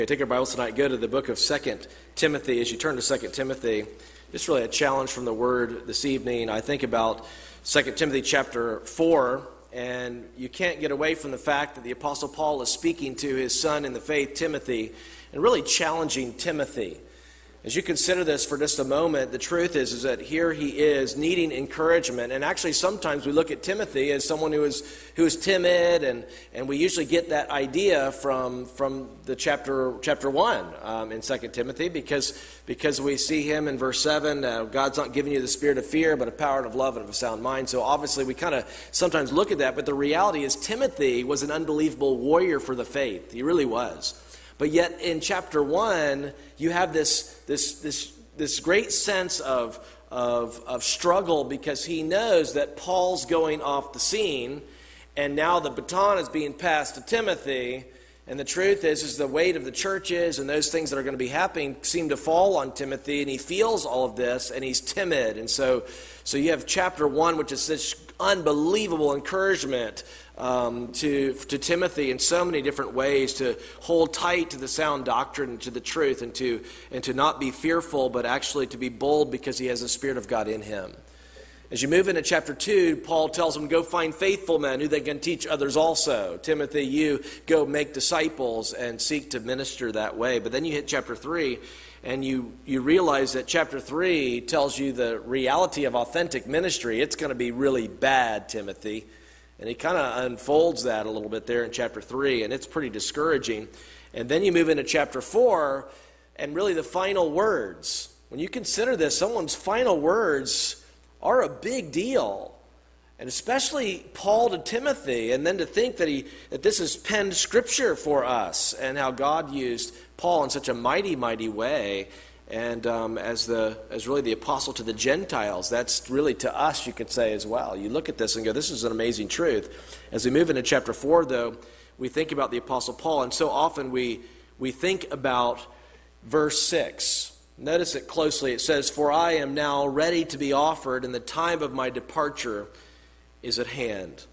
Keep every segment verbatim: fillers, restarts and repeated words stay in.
Take our Bibles tonight, go to the book of Second Timothy. As you turn to Second Timothy, just really a challenge from the Word this evening. I think about Second Timothy chapter four, and you can't get away from the fact that the Apostle Paul is speaking to his son in the faith, Timothy, and really challenging Timothy. As you consider this for just a moment, the truth is, is that here he is needing encouragement. And actually sometimes we look at Timothy as someone who is who is timid, and, and we usually get that idea from from the chapter chapter one um, in Second Timothy, because because we see him in verse seven, uh, God's not giving you the spirit of fear, but of power and of love and of a sound mind. So obviously we kind of sometimes look at that, but the reality is Timothy was an unbelievable warrior for the faith. He really was. But yet in chapter one, you have this this this this great sense of, of of struggle, because he knows that Paul's going off the scene, and now the baton is being passed to Timothy. And the truth is, is the weight of the churches and those things that are going to be happening seem to fall on Timothy, and he feels all of this, and he's timid. And so, so you have chapter one, which is such unbelievable encouragement um, to to Timothy in so many different ways, to hold tight to the sound doctrine and to the truth, and to and to not be fearful, but actually to be bold because he has the Spirit of God in him. As you move into chapter two, Paul tells him, go find faithful men who they can teach others also. Timothy, you go make disciples and seek to minister that way. But then you hit chapter three, and you, you realize that chapter three tells you the reality of authentic ministry. It's going to be really bad, Timothy. And he kind of unfolds that a little bit there in chapter three, and it's pretty discouraging. And then you move into chapter four, and really the final words. When you consider this, someone's final words are a big deal, and especially Paul to Timothy, and then to think that he that this is penned scripture for us, and how God used Paul in such a mighty, mighty way, and um, as the as really the apostle to the Gentiles. That's really to us, you could say, as well. You look at this and go, this is an amazing truth. As we move into chapter four, though, we think about the apostle Paul, and so often we we think about verse six. Notice it closely. It says, for I am now ready to be offered, and the time of my departure is at hand.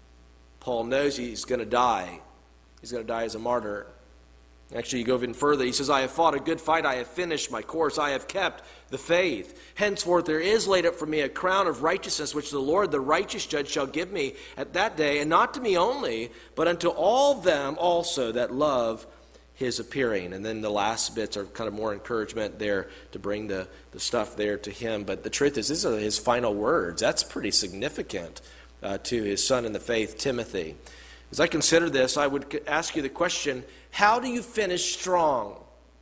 Paul knows he's going to die. He's going to die as a martyr. Actually, you go even further. He says, I have fought a good fight. I have finished my course. I have kept the faith. Henceforth there is laid up for me a crown of righteousness, which the Lord, the righteous judge, shall give me at that day, and not to me only, but unto all them also that love his appearing. And then the last bits are kind of more encouragement there to bring the, the stuff there to him. But the truth is, these are his final words. That's pretty significant uh, to his son in the faith, Timothy. As I consider this, I would ask you the question, how do you finish strong?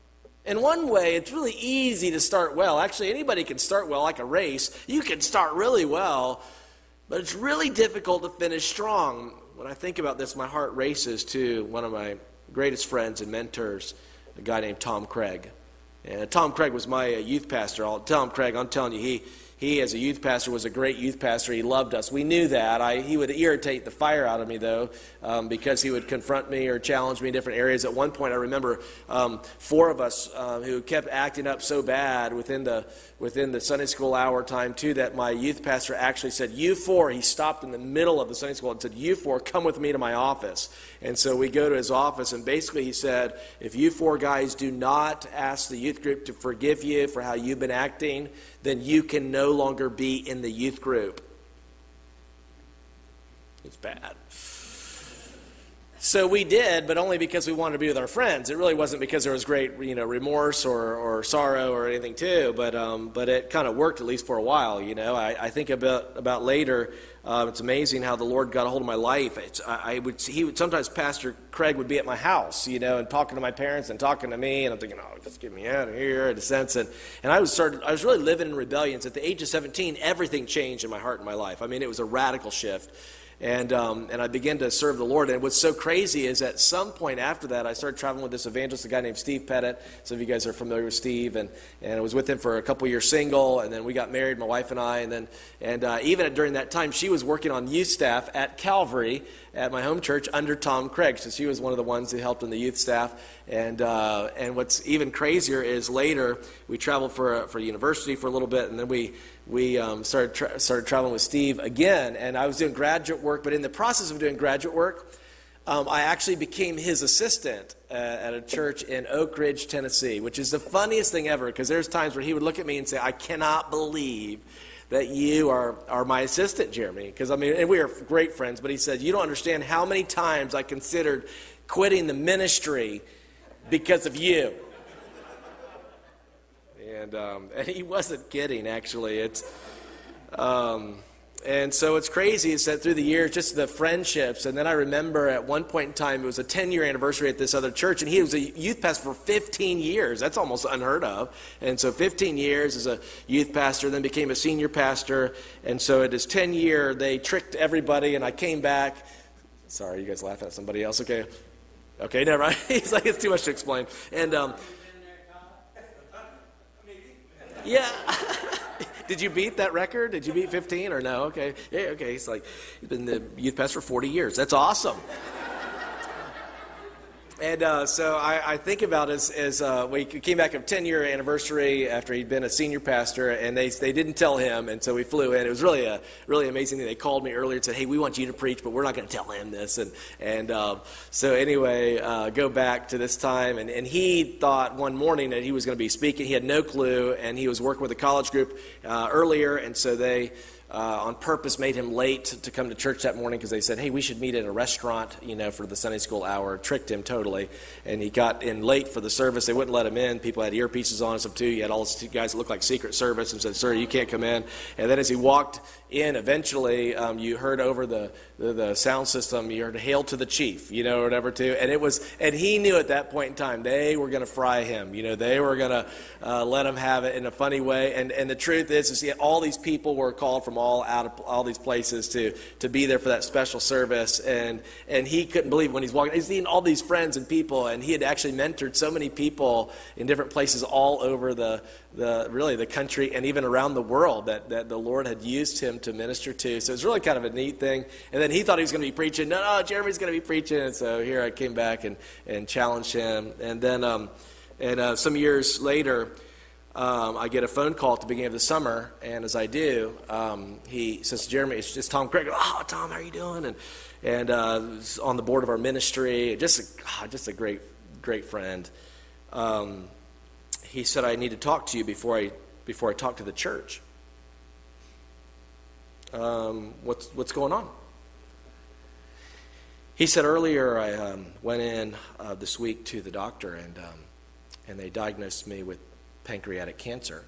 In one way, it's really easy to start well. Actually, anybody can start well, like a race. You can start really well, but it's really difficult to finish strong. When I think about this, my heart races to one of my greatest friends and mentors, a guy named Tom Craig. And Tom Craig was my uh, youth pastor. I'll tell him, Craig, I'm telling you, he, he as a youth pastor was a great youth pastor. He loved us. We knew that. I, he would irritate the fire out of me, though, um, because he would confront me or challenge me in different areas. At one point, I remember um, four of us uh, who kept acting up so bad within the within the Sunday school hour time, too, that my youth pastor actually said, you four, he stopped in the middle of the Sunday school and said, you four, come with me to my office. And so we go to his office, and basically he said, if you four guys do not ask the youth group to forgive you for how you've been acting, then you can no longer be in the youth group. It's bad. So we did, but only because we wanted to be with our friends. It really wasn't because there was great, you know, remorse or, or sorrow or anything too. But um, but it kind of worked, at least for a while. You know, I, I think about about later. Uh, it's amazing how the Lord got a hold of my life. It's, I, I would he would sometimes Pastor Craig would be at my house, you know, and talking to my parents and talking to me, and I'm thinking, oh, just get me out of here, in a sense. And and I was started. I was really living in rebellions. At the age of seventeen, everything changed in my heart and my life. I mean, it was a radical shift. And um, and I began to serve the Lord. And what's so crazy is at some point after that, I started traveling with this evangelist, a guy named Steve Pettit. Some of you guys are familiar with Steve. And, and I was with him for a couple years single. And then we got married, my wife and I. And then and uh, even during that time, she was working on youth staff at Calvary at my home church under Tom Craig. So she was one of the ones who helped in the youth staff. And uh, and what's even crazier is later we traveled for a, for university for a little bit, and then we we um, started tra- started traveling with Steve again. And I was doing graduate work, but in the process of doing graduate work, um, I actually became his assistant uh, at a church in Oak Ridge, Tennessee, which is the funniest thing ever, because there's times where he would look at me and say, I cannot believe that you are, are my assistant, Jeremy. Because, I mean, and we are great friends, but he said, you don't understand how many times I considered quitting the ministry because of you. And, um, and he wasn't kidding, actually. It's... Um, And so it's crazy is that through the years, just the friendships. And then I remember at one point in time, it was a ten-year anniversary at this other church, and he was a youth pastor for fifteen years. That's almost unheard of. And so fifteen years as a youth pastor, then became a senior pastor. And so at his ten year, they tricked everybody, and I came back. Sorry, you guys laughing at somebody else? Okay. Okay, never mind. He's like, it's too much to explain. And, um, yeah. Did you beat that record? Did you beat fifteen or no? Okay. Yeah, okay. He's like, he's been the youth pastor for forty years. That's awesome. And uh, so I, I think about as, as uh, we came back of ten-year anniversary after he'd been a senior pastor, and they they didn't tell him, and so we flew in. It was really a really amazing thing. They called me earlier and said, hey, we want you to preach, but we're not going to tell him this. And and uh, so anyway, uh, go back to this time, and, and he thought one morning that he was going to be speaking. He had no clue, and he was working with a college group uh, earlier, and so they... Uh, on purpose made him late to come to church that morning because they said, hey, we should meet at a restaurant, you know, for the Sunday school hour. Tricked him totally. And he got in late for the service. They wouldn't let him in. People had earpieces on and stuff too. You had all these guys that looked like Secret Service and said, sir, you can't come in. And then as he walked in, eventually um, you heard over the, the, the sound system, you heard hail to the chief, you know, or whatever too. And it was, and he knew at that point in time they were going to fry him. You know, they were going to uh, let him have it in a funny way. And and the truth is, is yeah, all these people were called from all out of all these places to to be there for that special service, and and he couldn't believe when he's walking. He's seen all these friends and people, and he had actually mentored so many people in different places all over the the really the country and even around the world that that the Lord had used him to minister to. So it's really kind of a neat thing. And then he thought he was going to be preaching. No, no, Jeremy's going to be preaching. And so here I came back and and challenged him. And then um and uh, some years later. Um, I get a phone call at the beginning of the summer, and as I do, um, he says, Jeremy, it's just Tom Craig. Oh, Tom, how are you doing? And and uh, on the board of our ministry, just a, oh, just a great, great friend. Um, he said, I need to talk to you before I before I talk to the church. Um, what's what's going on? He said, earlier I um, went in uh, this week to the doctor, and um, and they diagnosed me with pancreatic cancer.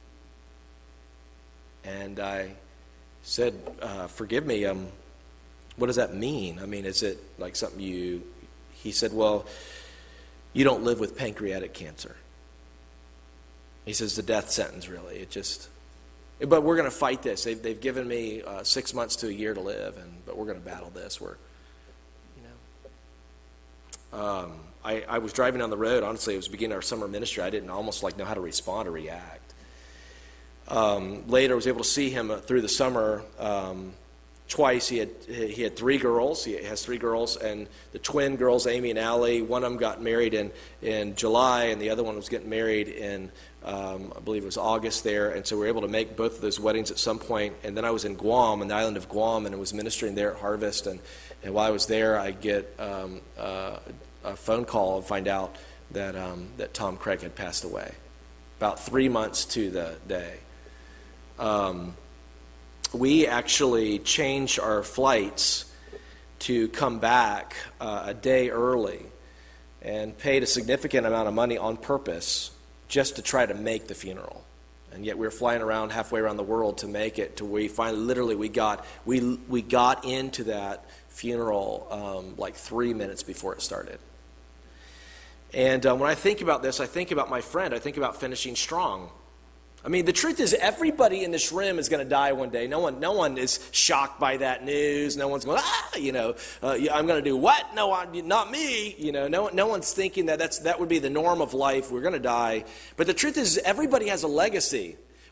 And I said, uh, forgive me, um, what does that mean? I mean, is it like something you... He said, well, you don't live with pancreatic cancer. He says, the death sentence, really. It just... But we're going to fight this. They've, they've given me uh, six months to a year to live, and but we're going to battle this. We're, you know... Um, I, I was driving down the road. Honestly, it was the beginning of our summer ministry. I didn't almost like know how to respond or react. Um, later, I was able to see him through the summer um, twice. He had he had three girls. He has three girls, and the twin girls, Amy and Allie. One of them got married in in July, and the other one was getting married in um, I believe it was August there. And so we were able to make both of those weddings at some point. And then I was in Guam, on the island of Guam, and I was ministering there at Harvest. And and while I was there, I get um, uh, a phone call and find out that um, that Tom Craig had passed away, about three months to the day. Um, we actually changed our flights to come back uh, a day early and paid a significant amount of money on purpose just to try to make the funeral. And yet we were flying around halfway around the world to make it to where we finally, literally, we got we we got into that funeral um, like three minutes before it started. And uh, when I think about this, I think about my friend. I think about finishing strong. I mean, the truth is, everybody in this room is going to die one day. No one, no one is shocked by that news. No one's going, ah, you know, uh, I'm going to do what? No, I, not me. You know, no, no one's thinking that that's that would be the norm of life. We're going to die. But the truth is, everybody has a legacy.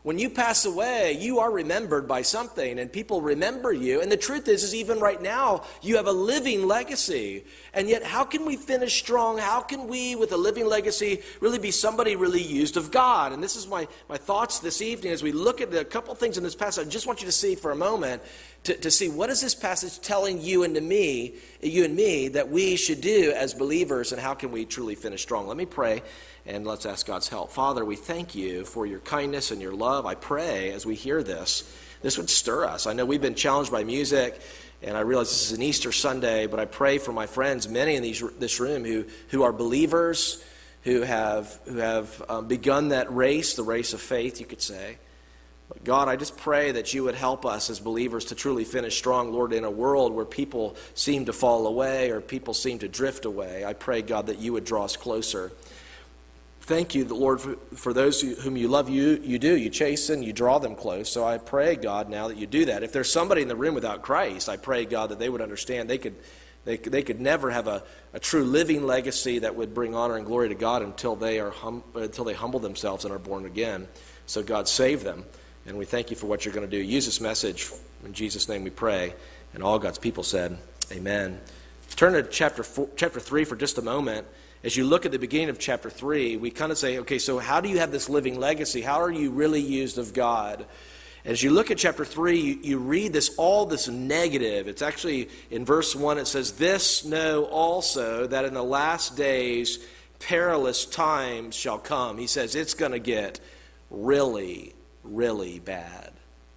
When you pass away, you are remembered by something, and people remember you. And the truth is, is even right now, you have a living legacy. And yet, how can we finish strong? How can we, with a living legacy, really be somebody really used of God? And this is my, my thoughts this evening as we look at the, a couple things in this passage. I just want you to see for a moment, to, to see what is this passage telling you and to me, you and me, that we should do as believers, and how can we truly finish strong? Let me pray. And let's ask God's help. Father, we thank you for your kindness and your love. I pray as we hear this, this would stir us. I know we've been challenged by music, and I realize this is an Easter Sunday, but I pray for my friends, many in these, this room who, who are believers, who have, who have um, begun that race, the race of faith, you could say. But God, I just pray that you would help us as believers to truly finish strong, Lord, in a world where people seem to fall away or people seem to drift away. I pray, God, that you would draw us closer. Thank you, Lord, for, for those who, whom you love, you you do. You chasten, you draw them close. So I pray, God, now that you do that. If there's somebody in the room without Christ, I pray, God, that they would understand they could they, they could never have a, a true living legacy that would bring honor and glory to God until they are hum, until they humble themselves and are born again. So God, save them. And we thank you for what you're going to do. Use this message. In Jesus' name we pray. And all God's people said, amen. Turn to chapter four, chapter three for just a moment. As you look at the beginning of chapter three, we kind of say, okay, so how do you have this living legacy? How are you really used of God? As you look at chapter three, you, you read this, all this negative. It's actually in verse one, it says, this know also that in the last days perilous times shall come. He says it's going to get really, really bad.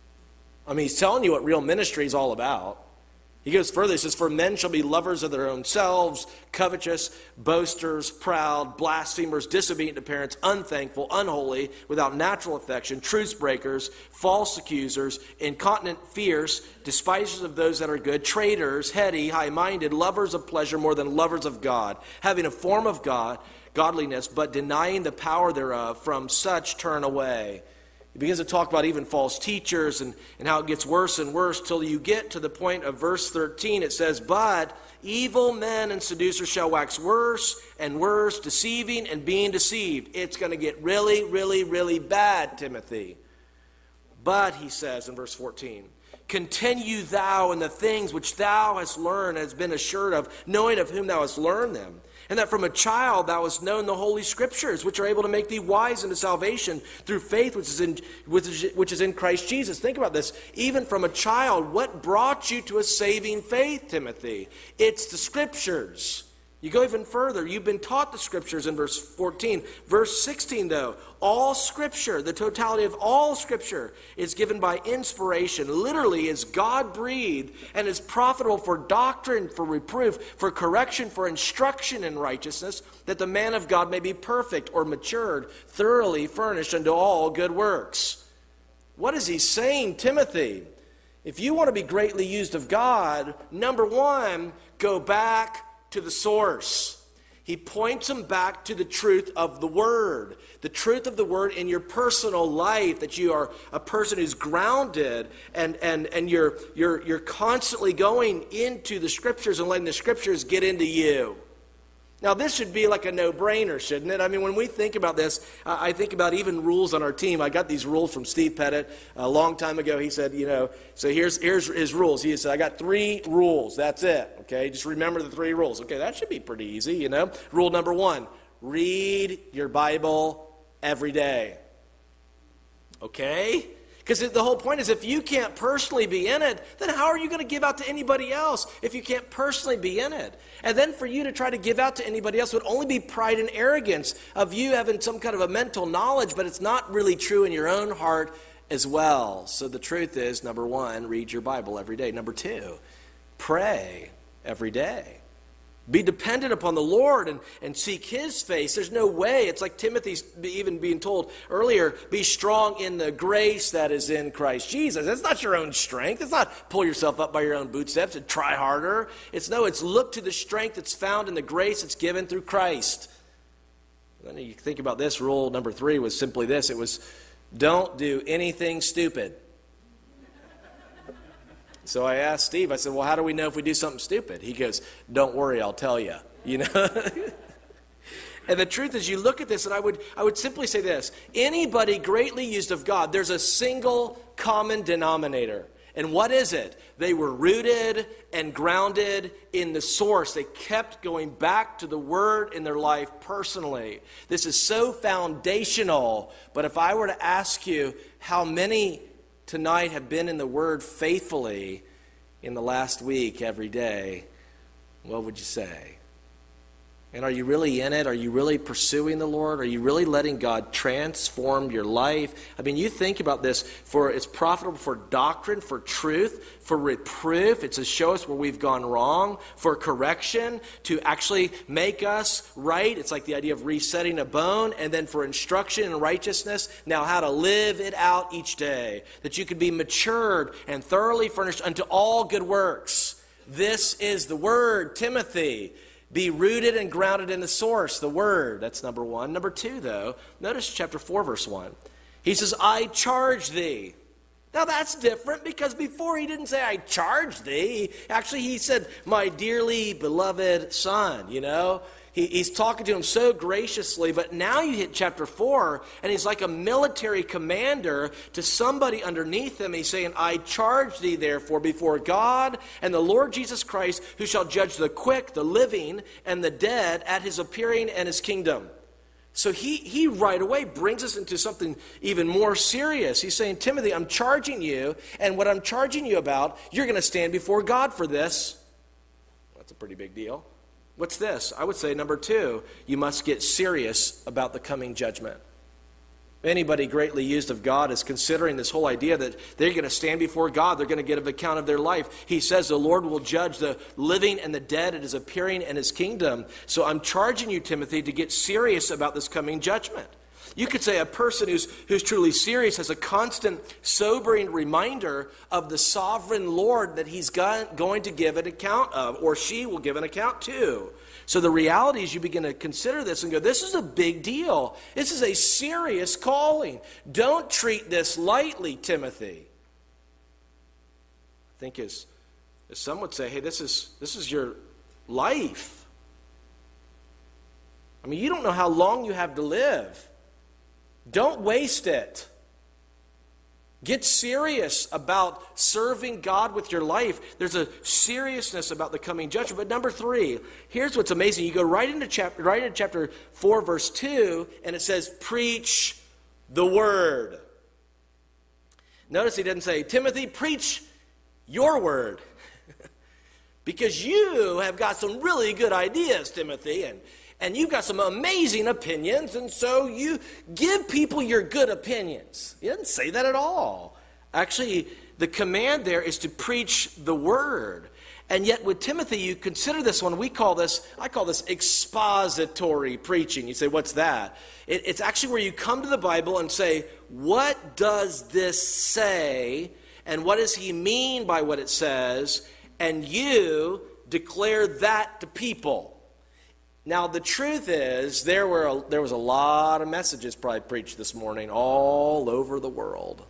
I mean, he's telling you what real ministry is all about. He goes further, he says, for men shall be lovers of their own selves, covetous, boasters, proud, blasphemers, disobedient to parents, unthankful, unholy, without natural affection, truce breakers, false accusers, incontinent, fierce, despisers of those that are good, traitors, heady, high-minded, lovers of pleasure more than lovers of God, having a form of God, godliness, but denying the power thereof, from such turn away. He begins to talk about even false teachers and, and how it gets worse and worse till you get to the point of verse thirteen. It says, but evil men and seducers shall wax worse and worse, deceiving and being deceived. It's going to get really, really, really bad, Timothy. But, he says in verse fourteen, continue thou in the things which thou hast learned, has been assured of, knowing of whom thou hast learned them. And that from a child thou hast known the Holy Scriptures, which are able to make thee wise unto salvation through faith which is in which is, which is in Christ Jesus. Think about this. Even from a child, what brought you to a saving faith, Timothy? It's the Scriptures. You go even further. You've been taught the Scriptures in verse fourteen. Verse sixteen, though, all Scripture, the totality of all Scripture, is given by inspiration. Literally, is God-breathed and is profitable for doctrine, for reproof, for correction, for instruction in righteousness, that the man of God may be perfect or matured, thoroughly furnished unto all good works. What is he saying, Timothy? If you want to be greatly used of God, number one, go back to the source. He points them back to the truth of the Word. The truth of the Word in your personal life, that you are a person who's grounded and, and, and you're, you're, you're constantly going into the Scriptures and letting the Scriptures get into you. Now, this should be like a no-brainer, shouldn't it? I mean, when we think about this, uh, I think about even rules on our team. I got these rules from Steve Pettit a long time ago. He said, you know, so here's, here's his rules. He said, I got three rules. That's it, okay? Just remember the three rules. Okay, that should be pretty easy, you know? Rule number one, read your Bible every day. Okay? Because the whole point is, if you can't personally be in it, then how are you going to give out to anybody else if you can't personally be in it? And then for you to try to give out to anybody else would only be pride and arrogance of you having some kind of a mental knowledge, but it's not really true in your own heart as well. So the truth is, number one, read your Bible every day. Number two, pray every day. Be dependent upon the Lord and, and seek His face. There's no way. It's like Timothy's even being told earlier, be strong in the grace that is in Christ Jesus. That's not your own strength. It's not pull yourself up by your own bootstraps and try harder. It's no, it's look to the strength that's found in the grace that's given through Christ. Then you think about this, rule number three was simply this. It was, don't do anything stupid. So I asked Steve, I said, well, how do we know if we do something stupid? He goes, don't worry, I'll tell you. You know? And the truth is, you look at this, and I would, I would simply say this. Anybody greatly used of God, there's a single common denominator. And what is it? They were rooted and grounded in the source. They kept going back to the Word in their life personally. This is so foundational. But if I were to ask you how many tonight have been in the Word faithfully in the last week every day, what would you say? And are you really in it? Are you really pursuing the Lord? Are you really letting God transform your life? I mean, you think about this, for it's profitable for doctrine, for truth, for reproof. It's to show us where we've gone wrong, for correction, to actually make us right. It's like the idea of resetting a bone, and then for instruction in righteousness, now how to live it out each day, that you could be matured and thoroughly furnished unto all good works. This is the word, Timothy. Be rooted and grounded in the source, the Word. That's number one. Number two, though, notice chapter four, verse one. He says, I charge thee. Now that's different, because before he didn't say, I charge thee. Actually, he said, my dearly beloved son, you know. He, he's talking to him so graciously, but now you hit chapter four, and he's like a military commander to somebody underneath him. He's saying, I charge thee therefore before God and the Lord Jesus Christ, who shall judge the quick, the living, and the dead at his appearing and his kingdom. So he, he right away brings us into something even more serious. He's saying, Timothy, I'm charging you, and what I'm charging you about, you're going to stand before God for this. That's a pretty big deal. What's this? I would say, number two, you must get serious about the coming judgment. Anybody greatly used of God is considering this whole idea that they're going to stand before God. They're going to give an account of their life. He says the Lord will judge the living and the dead at his appearing and his kingdom. So I'm charging you, Timothy, to get serious about this coming judgment. You could say a person who's, who's truly serious has a constant, sobering reminder of the sovereign Lord that he's got, going to give an account of, or she will give an account to. So the reality is you begin to consider this and go, this is a big deal. This is a serious calling. Don't treat this lightly, Timothy. I think as, as some would say, hey, this is, this is your life. I mean, you don't know how long you have to live. Don't waste it. Get serious about serving God with your life. There's a seriousness about the coming judgment. But number three, here's what's amazing. You go right into chapter, right into chapter four, verse two, and it says, preach the word. Notice he doesn't say, Timothy, preach your word. Because you have got some really good ideas, Timothy, and And you've got some amazing opinions, and so you give people your good opinions. He doesn't say that at all. Actually, the command there is to preach the word. And yet with Timothy, you consider this one, we call this, I call this expository preaching. You say, what's that? It, it's actually where you come to the Bible and say, what does this say? And what does he mean by what it says? And you declare that to people. Now, the truth is, there were a, there was a lot of messages probably preached this morning all over the world.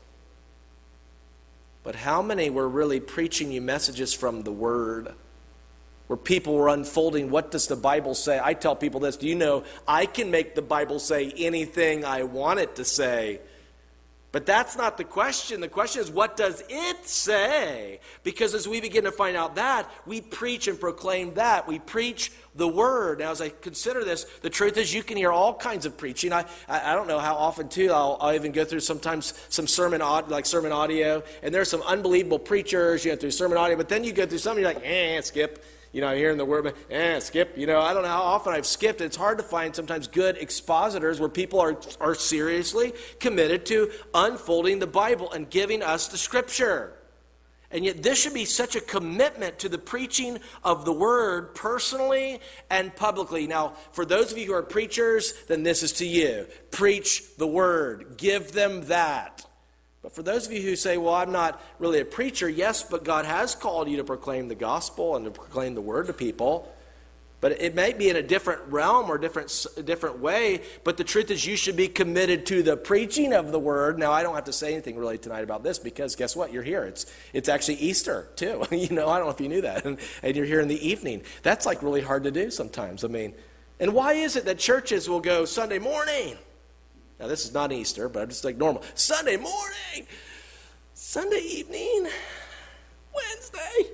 But how many were really preaching you messages from the Word? Where people were unfolding, what does the Bible say? I tell people this, do you know, I can make the Bible say anything I want it to say. But that's not the question. The question is, what does it say? Because as we begin to find out that, we preach and proclaim that. We preach the word. Now, as I consider this, the truth is you can hear all kinds of preaching. I I, I don't know how often, too, I'll, I'll even go through sometimes some sermon, like sermon audio, and there's some unbelievable preachers, you know, through sermon audio, but then you go through some and you're like, eh, skip. You know, hearing the word, but, eh, skip. You know, I don't know how often I've skipped. It's hard to find sometimes good expositors where people are, are seriously committed to unfolding the Bible and giving us the Scripture. And yet this should be such a commitment to the preaching of the Word personally and publicly. Now, for those of you who are preachers, then this is to you. Preach the Word. Give them that. But for those of you who say, well, I'm not really a preacher, yes, but God has called you to proclaim the gospel and to proclaim the word to people. But it may be in a different realm or different different way, but the truth is you should be committed to the preaching of the word. Now, I don't have to say anything really tonight about this because guess what? You're here. It's it's actually Easter, too. You know, I don't know if you knew that. And, and you're here in the evening. That's like really hard to do sometimes. I mean, And why is it that churches will go Sunday morning? Now, this is not Easter, but just like normal. Sunday morning, Sunday evening, Wednesday.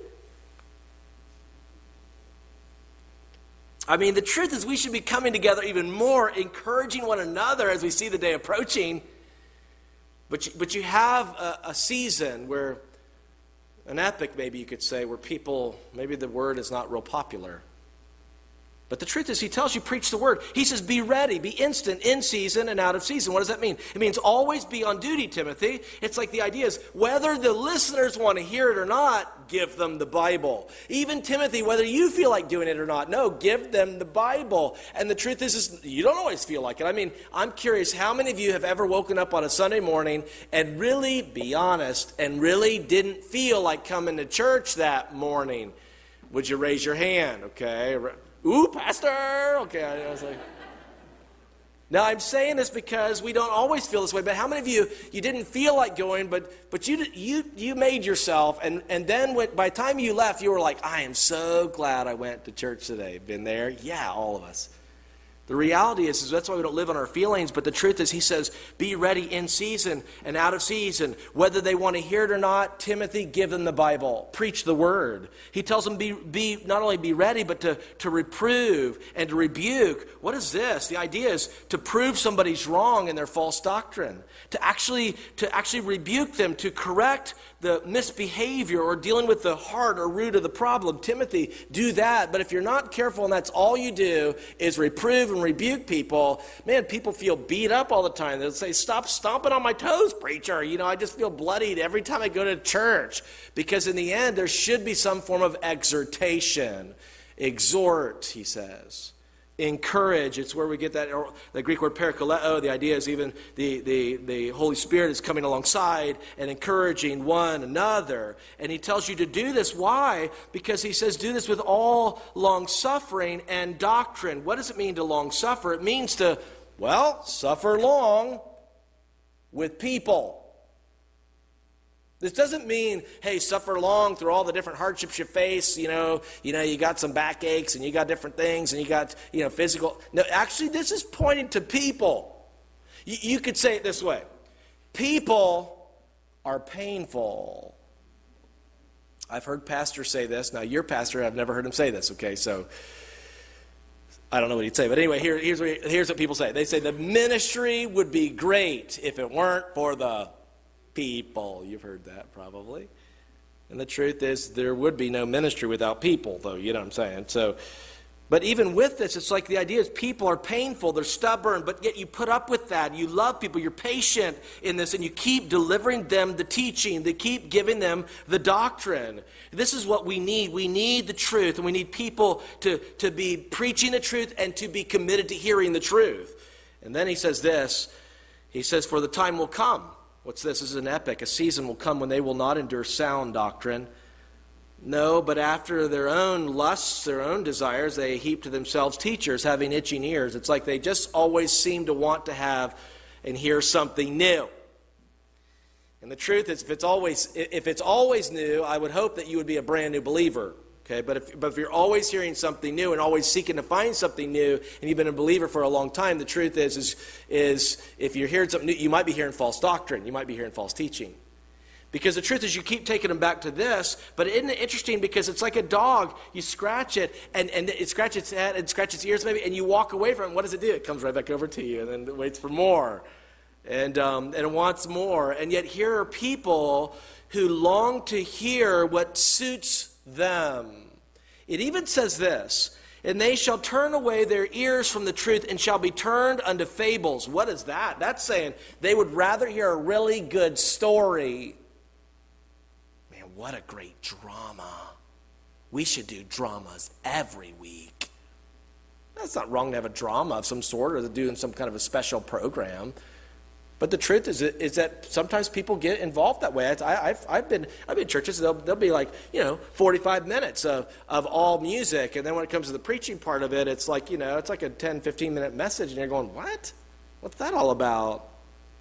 I mean, the truth is we should be coming together even more, encouraging one another as we see the day approaching. But you, but you have a, a season where, an epic maybe you could say, where people, maybe the word is not real popular. But the truth is, he tells you, preach the word. He says, be ready, be instant, in season and out of season. What does that mean? It means always be on duty, Timothy. It's like the idea is, whether the listeners want to hear it or not, give them the Bible. Even Timothy, whether you feel like doing it or not, no, give them the Bible. And the truth is, is you don't always feel like it. I mean, I'm curious, how many of you have ever woken up on a Sunday morning and really, be honest, and really didn't feel like coming to church that morning? Would you raise your hand? Okay. Ooh, pastor! Okay, I was like... Now, I'm saying this because we don't always feel this way, but how many of you, you didn't feel like going, but but you you you made yourself, and, and then when, by the time you left, you were like, I am so glad I went to church today. Been there? Yeah, all of us. The reality is, is that's why we don't live on our feelings, but the truth is, he says, be ready in season and out of season. Whether they want to hear it or not, Timothy, give them the Bible. Preach the word. He tells them be, be not only be ready, but to, to reprove and to rebuke. What is this? The idea is to prove somebody's wrong in their false doctrine. To actually, to actually rebuke them, to correct the misbehavior or dealing with the heart or root of the problem. Timothy, do that. But if you're not careful and that's all you do is reprove and rebuke people, man, people feel beat up all the time. They'll say, stop stomping on my toes, preacher. You know, I just feel bloodied every time I go to church. Because in the end, there should be some form of exhortation. Exhort, he says. Encourage, it's where we get that, the Greek word parakaleo. The idea is even the, the, the Holy Spirit is coming alongside and encouraging one another. And he tells you to do this. Why? Because he says do this with all long-suffering and doctrine. What does it mean to long-suffer? It means to, well, suffer long with people. This doesn't mean, hey, suffer long through all the different hardships you face. You know, you know, you got some backaches and you got different things and you got, you know, physical. No, actually, this is pointing to people. You, you could say it this way. People are painful. I've heard pastors say this. Now, your pastor, I've never heard him say this, okay? So, I don't know what he'd say. But anyway, here, here's, what, here's what people say. They say the ministry would be great if it weren't for the people. You've heard that probably. And the truth is there would be no ministry without people, though, you know what I'm saying? So, but even with this, it's like the idea is people are painful, they're stubborn, but yet you put up with that. You love people, you're patient in this, and you keep delivering them the teaching, they keep giving them the doctrine. This is what we need. We need the truth, and we need people to, to be preaching the truth and to be committed to hearing the truth. And then he says this, he says, for the time will come. What's this? This is an epic. A season will come when they will not endure sound doctrine. No, but after their own lusts, their own desires, they heap to themselves teachers having itching ears. It's like they just always seem to want to have and hear something new. And the truth is, if it's always if it's always new, I would hope that you would be a brand new believer. Okay, but if, but if you're always hearing something new and always seeking to find something new, and you've been a believer for a long time, the truth is, is, is if you're hearing something new, you might be hearing false doctrine. You might be hearing false teaching. Because the truth is you keep taking them back to this, but isn't it interesting because it's like a dog. You scratch it, and, and it scratches its head and scratches its ears maybe, and you walk away from it. What does it do? It comes right back over to you, and then it waits for more, and, um, and it wants more. And yet here are people who long to hear what suits them. It even says this, and they shall turn away their ears from the truth and shall be turned unto fables. What is that? That's saying they would rather hear a really good story. Man, what a great drama. We should do dramas every week. That's not wrong to have a drama of some sort or to do in some kind of a special program. But the truth is, is that sometimes people get involved that way. I, I've, I've been I've been in churches, they'll, they'll be like, you know, forty-five minutes of, of all music. And then when it comes to the preaching part of it, it's like, you know, it's like a ten, fifteen minute message. And you're going, what? What's that all about?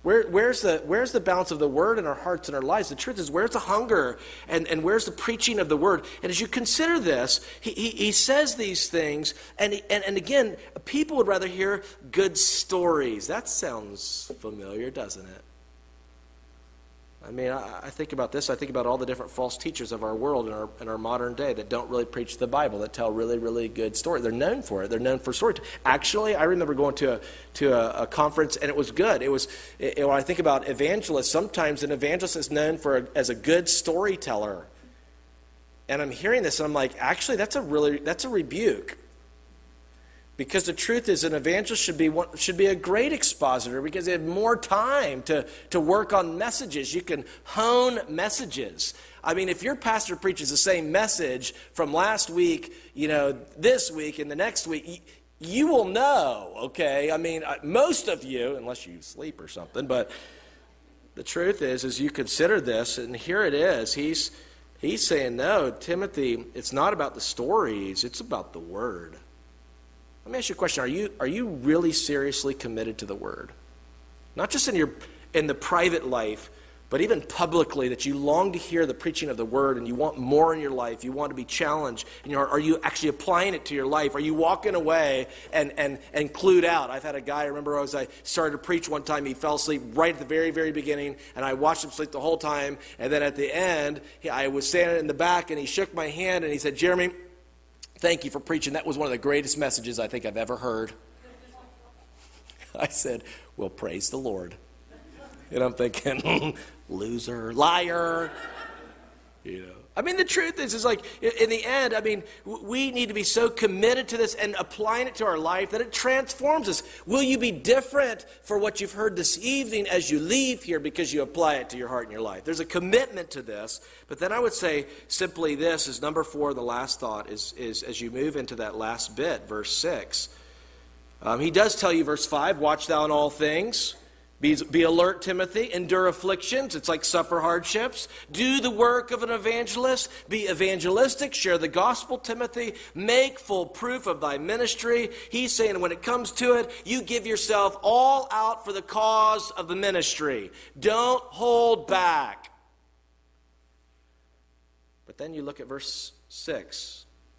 Where, where's, the, where's the balance of the word in our hearts and our lives? The truth is, where's the hunger and, and where's the preaching of the word? And as you consider this, he, he, he says these things, and, he, and, and again, people would rather hear good stories. That sounds familiar, doesn't it? I mean, I, I think about this. I think about all the different false teachers of our world in our, in our modern day that don't really preach the Bible, that tell really, really good stories. They're known for it. They're known for storytelling. Actually, I remember going to a to a, a conference, and it was good. It was it, when I think about evangelists. Sometimes an evangelist is known for a, as a good storyteller, and I'm hearing this, and I'm like, actually, that's a really that's a rebuke. Because the truth is, an evangelist should be one, should be a great expositor because they have more time to, to work on messages. You can hone messages. I mean, if your pastor preaches the same message from last week, you know, this week and the next week, you, you will know, okay? I mean, most of you, unless you sleep or something, but the truth is, is you consider this, and here it is. He's, he's saying, no, Timothy, it's not about the stories, it's about the word. Let me ask you a question. Are you, are you really seriously committed to the word? Not just in your in the private life, but even publicly, that you long to hear the preaching of the word and you want more in your life. You want to be challenged. And you're, are you actually applying it to your life? Are you walking away and, and, and clued out? I've had a guy, I remember as I started to preach one time, he fell asleep right at the very, very beginning, and I watched him sleep the whole time. And then at the end, he, I was standing in the back, and he shook my hand, and he said, Jeremy, thank you for preaching. That was one of the greatest messages I think I've ever heard. I said, well, praise the Lord. And I'm thinking, loser, liar. You know. I mean, the truth is, is like, in the end, I mean, we need to be so committed to this and applying it to our life that it transforms us. Will you be different for what you've heard this evening as you leave here because you apply it to your heart and your life? There's a commitment to this. But then I would say simply this is number four, the last thought, is, is as you move into that last bit, verse six. Um, he does tell you, verse five, watch thou in all things. Be, be alert, Timothy. Endure afflictions. It's like suffer hardships. Do the work of an evangelist. Be evangelistic. Share the gospel, Timothy. Make full proof of thy ministry. He's saying when it comes to it, you give yourself all out for the cause of the ministry. Don't hold back. But then you look at verse six.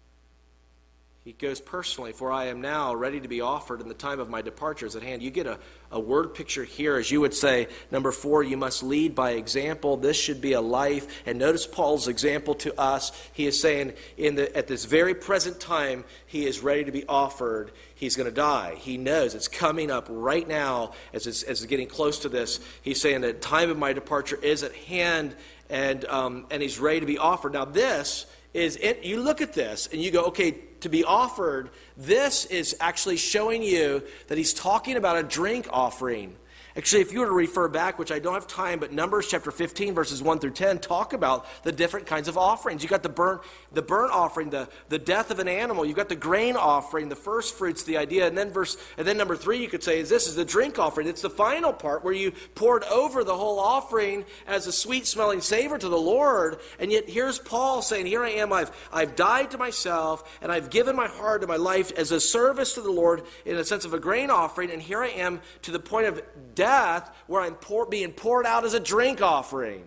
He goes personally, for I am now ready to be offered, and the time of my departure is at hand. You get a, a word picture here, as you would say, number four, you must lead by example. This should be a life. And notice Paul's example to us. He is saying in the, at this very present time, he is ready to be offered. He's going to die. He knows it's coming up right now as it's, as it's getting close to this. He's saying the time of my departure is at hand, and, um, and he's ready to be offered. Now this is, it, you look at this and you go, okay, to be offered, this is actually showing you that he's talking about a drink offering. Actually, if you were to refer back, which I don't have time, but Numbers chapter fifteen, verses one through ten, talk about the different kinds of offerings. You've got the burnt, the burnt offering, the, the death of an animal. You've got the grain offering, the first fruits, the idea. And then verse, and then number three, you could say, is this is the drink offering. It's the final part where you poured over the whole offering as a sweet-smelling savor to the Lord. And yet here's Paul saying, here I am, I've, I've died to myself, and I've given my heart and my life as a service to the Lord in a sense of a grain offering. And here I am to the point of death, Death, where I'm pour, being poured out as a drink offering.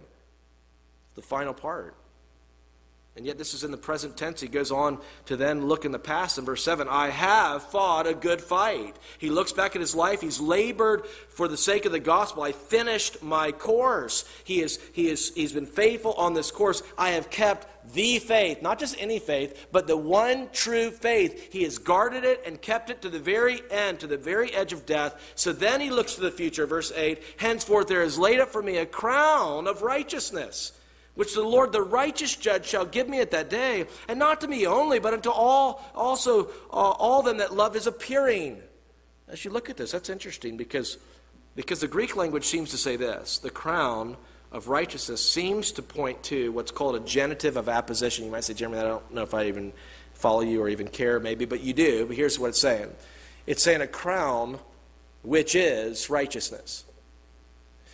The final part. And yet this is in the present tense. He goes on to then look in the past in verse seven. I have fought a good fight. He looks back at his life. He's labored for the sake of the gospel. I finished my course. He is, he is, he's been faithful on this course. I have kept the faith, not just any faith, but the one true faith. He has guarded it and kept it to the very end, to the very edge of death. So then he looks to the future, verse eight. Henceforth there is laid up for me a crown of righteousness, which the Lord, the righteous judge, shall give me at that day, and not to me only, but unto all, also uh, all them that love his appearing. As you look at this, that's interesting because, because the Greek language seems to say this: the crown of righteousness seems to point to what's called a genitive of apposition. You might say, Jeremy, I don't know if I even follow you or even care, maybe, but you do. But here's what it's saying: it's saying a crown, which is righteousness.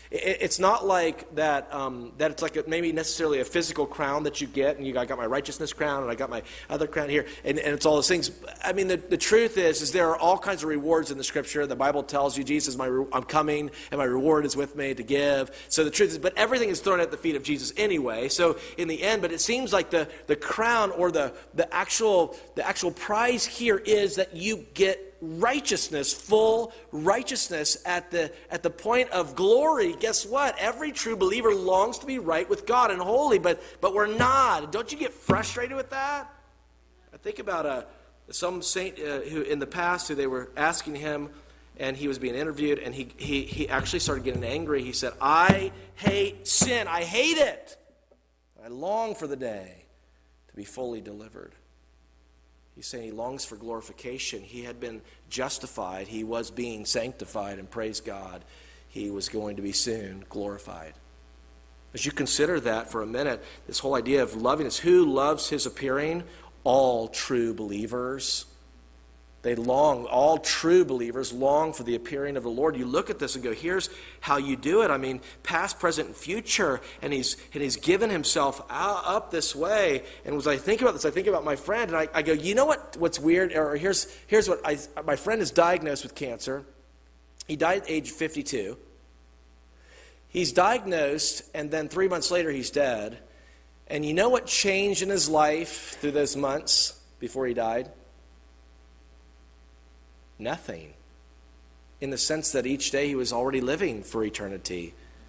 It's not like that, um, that it's like a, maybe necessarily a physical crown that you get, and you, I got my righteousness crown, and I got my other crown here, and, and it's all those things. I mean, the, the truth is, is there are all kinds of rewards in the Scripture. The Bible tells you, Jesus, my re- I'm coming, and my reward is with me to give. So the truth is, but everything is thrown at the feet of Jesus anyway. So in the end, but it seems like the, the crown or the, the actual the actual prize here is that you get righteousness, full righteousness at the at the point of glory. Guess what? Every true believer longs to be right with God and holy, but but we're not. Don't you get frustrated with that? I think about a some saint uh, who in the past who they were asking him, and he was being interviewed, and he he he actually started getting angry. He said, "I hate sin. I hate it. I long for the day to be fully delivered." He's saying he longs for glorification. He had been justified. He was being sanctified, and praise God, he was going to be soon glorified. As you consider that for a minute, this whole idea of loving us, who loves his appearing? All true believers. They long, all true believers long for the appearing of the Lord. You look at this and go, here's how you do it. I mean, past, present, and future. And he's and he's given himself out, up this way. And as I think about this, I think about my friend, and I, I go, you know what? What's weird? Or here's here's what I. My friend is diagnosed with cancer. He died at age fifty-two. He's diagnosed, and then three months later, he's dead. And you know what changed in his life through those months before he died? Nothing. In the sense that each day he was already living for eternity.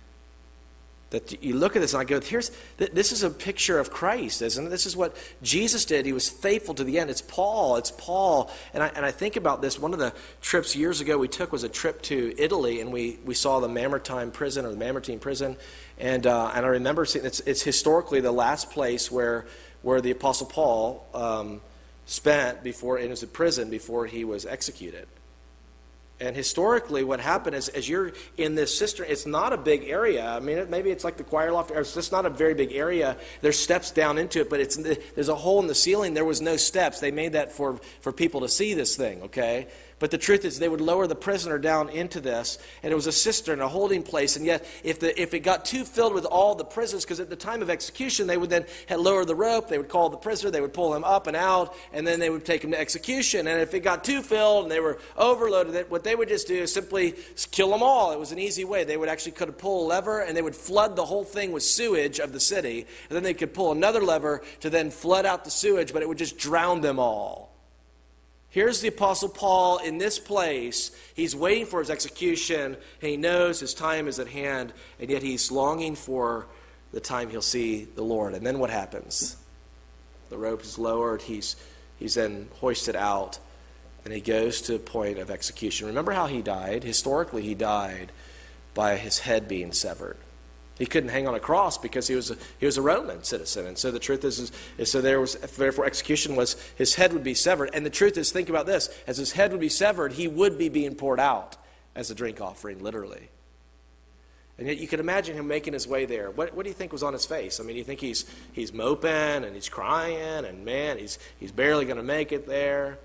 That you look at this and I go, here's this is a picture of Christ, isn't it? This is what Jesus did. He was faithful to the end. It's Paul. It's Paul. And I and I think about this. One of the trips years ago we took was a trip to Italy, and we, we saw the Mamertine prison or the Mamertine prison. And uh, and I remember seeing it's it's historically the last place where where the Apostle Paul um, spent before in his prison before he was executed. And historically, what happened is, as you're in this cistern, it's not a big area. I mean, it, maybe it's like the choir loft. It's just not a very big area. There's steps down into it, but it's there's a hole in the ceiling. There was no steps. They made that for, for people to see this thing, okay? But the truth is, they would lower the prisoner down into this, and it was a cistern, a holding place. And yet, if the if it got too filled with all the prisoners, because at the time of execution, they would then had lower the rope. They would call the prisoner. They would pull him up and out, and then they would take him to execution. And if it got too filled and they were overloaded, what they would just do is simply kill them all. It was an easy way. They would actually could pull a lever, and they would flood the whole thing with sewage of the city. And then they could pull another lever to then flood out the sewage, but it would just drown them all. Here's the Apostle Paul in this place. He's waiting for his execution, and he knows his time is at hand, and yet he's longing for the time he'll see the Lord. And then what happens? The rope is lowered. He's, he's then hoisted out, and he goes to a point of execution. Remember how he died? Historically, he died by his head being severed. He couldn't hang on a cross because he was a, he was a Roman citizen. And so the truth is, is, is, so there was, therefore execution was, his head would be severed. And the truth is, think about this, as his head would be severed, he would be being poured out as a drink offering, literally. And yet you can imagine him making his way there. What, what do you think was on his face? I mean, you think he's he's moping and he's crying and man, he's he's barely going to make it there.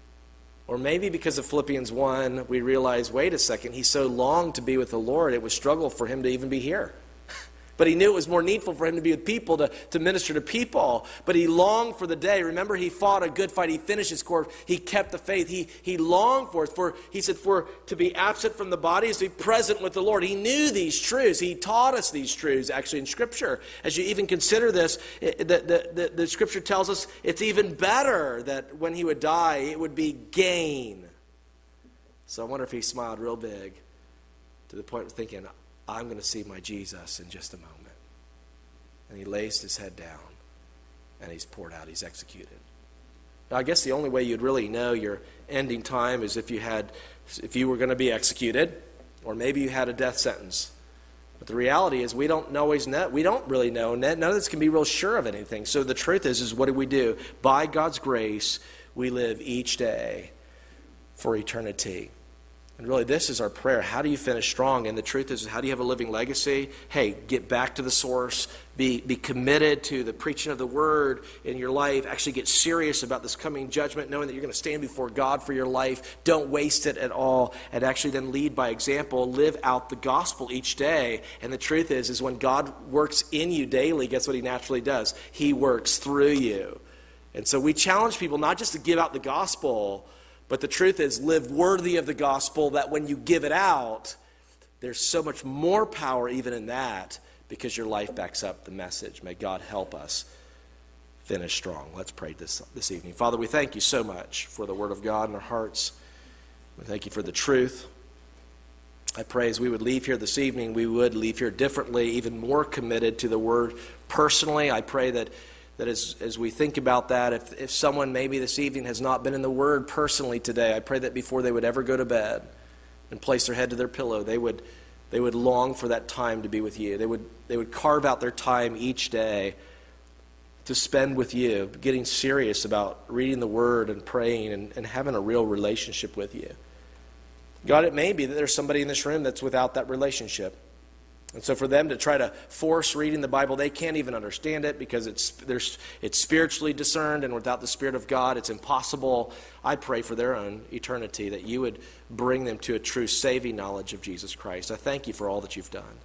Or maybe because of Philippians one, we realize, wait a second, he so longed to be with the Lord, it was struggle for him to even be here. But he knew it was more needful for him to be with people, to, to minister to people. But he longed for the day. Remember, he fought a good fight. He finished his course. He kept the faith. He, he longed for it. For, he said, for to be absent from the body is to be present with the Lord. He knew these truths. He taught us these truths, actually, in Scripture. As you even consider this, it, the, the, the, the Scripture tells us it's even better that when he would die, it would be gain. So I wonder if he smiled real big to the point of thinking, I'm going to see my Jesus in just a moment. And he lays his head down, and he's poured out. He's executed. Now, I guess the only way you'd really know your ending time is if you had, if you were going to be executed, or maybe you had a death sentence. But the reality is, we don't always know. We don't really know. None of this can be real sure of anything. So the truth is, is what do we do? By God's grace, we live each day for eternity. And really, this is our prayer. How do you finish strong? And the truth is, how do you have a living legacy? Hey, get back to the source. Be, be committed to the preaching of the word in your life. Actually get serious about this coming judgment, knowing that you're going to stand before God for your life. Don't waste it at all. And actually then lead by example. Live out the gospel each day. And the truth is, is when God works in you daily, guess what he naturally does? He works through you. And so we challenge people not just to give out the gospel, but the truth is, live worthy of the gospel, that when you give it out, there's so much more power even in that, because your life backs up the message. May God help us finish strong. Let's pray this, this evening. Father, we thank you so much for the word of God in our hearts. We thank you for the truth. I pray as we would leave here this evening, we would leave here differently, even more committed to the word personally. I pray that That as, as we think about that, if, if someone maybe this evening has not been in the Word personally today, I pray that before they would ever go to bed and place their head to their pillow, they would they would long for that time to be with you. They would they would carve out their time each day to spend with you, getting serious about reading the Word and praying and, and having a real relationship with you. God, it may be that there's somebody in this room that's without that relationship. And so for them to try to force reading the Bible, they can't even understand it because it's there's, it's spiritually discerned, and without the Spirit of God, it's impossible. I pray for their own eternity that you would bring them to a true saving knowledge of Jesus Christ. I thank you for all that you've done.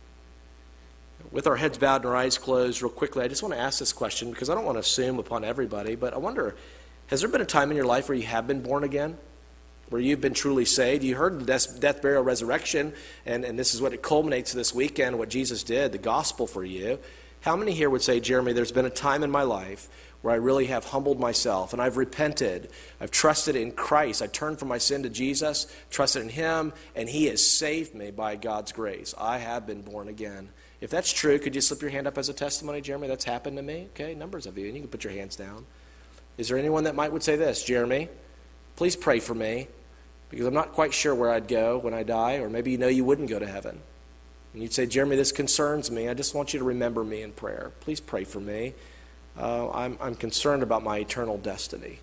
With our heads bowed and our eyes closed, real quickly, I just want to ask this question because I don't want to assume upon everybody, but I wonder, has there been a time in your life where you have been born again? Where you've been truly saved? You heard the death, death burial, resurrection, and, and this is what it culminates this weekend, what Jesus did, the gospel for you. How many here would say, Jeremy, there's been a time in my life where I really have humbled myself, and I've repented, I've trusted in Christ, I turned from my sin to Jesus, trusted in Him, and He has saved me by God's grace. I have been born again. If that's true, could you slip your hand up as a testimony, Jeremy? That's happened to me. Okay, numbers of you, and you can put your hands down. Is there anyone that might would say this, Jeremy, please pray for me, because I'm not quite sure where I'd go when I die, or maybe you know you wouldn't go to heaven. And you'd say, Jeremy, this concerns me. I just want you to remember me in prayer. Please pray for me. Uh, I'm, I'm concerned about my eternal destiny.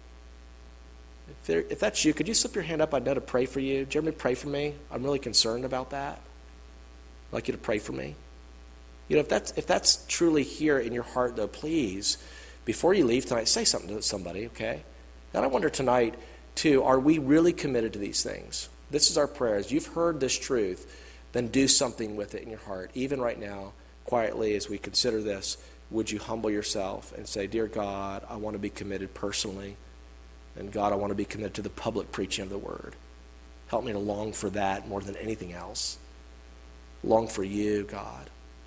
If, there, if that's you, could you slip your hand up? I'd know to pray for you. Jeremy, pray for me. I'm really concerned about that. I'd like you to pray for me. You know, if that's, if that's truly here in your heart, though, please, before you leave tonight, say something to somebody, okay? And I wonder tonight, too, are we really committed to these things? This is our prayer. As you've heard this truth, then do something with it in your heart. Even right now, quietly, as we consider this, would you humble yourself and say, Dear God, I want to be committed personally. And God, I want to be committed to the public preaching of the Word. Help me to long for that more than anything else. Long for you, God.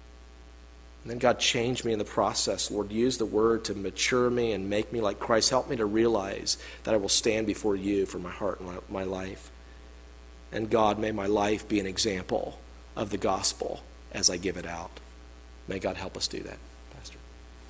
And then, God, change me in the process. Lord, use the Word to mature me and make me like Christ. Help me to realize that I will stand before you for my heart and my life. And God, may my life be an example of the gospel as I give it out. May God help us do that, Pastor.